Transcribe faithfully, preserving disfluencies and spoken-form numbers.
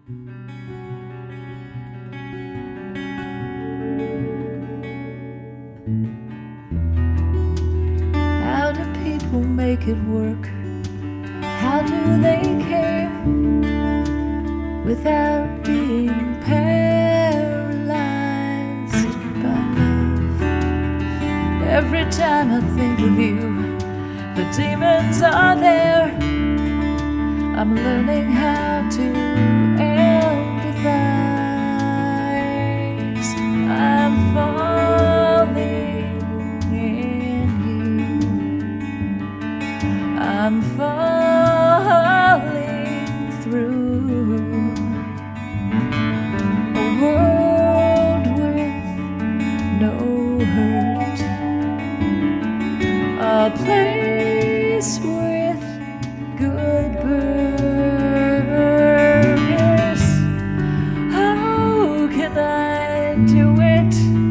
How do people make it work? How do they care without being paralyzed by love? Every time I think of you, the demons are there. I'm learning how to empathize. I'm falling in you. I'm falling through a world with no hurt, a place with good burgers. How can I do it?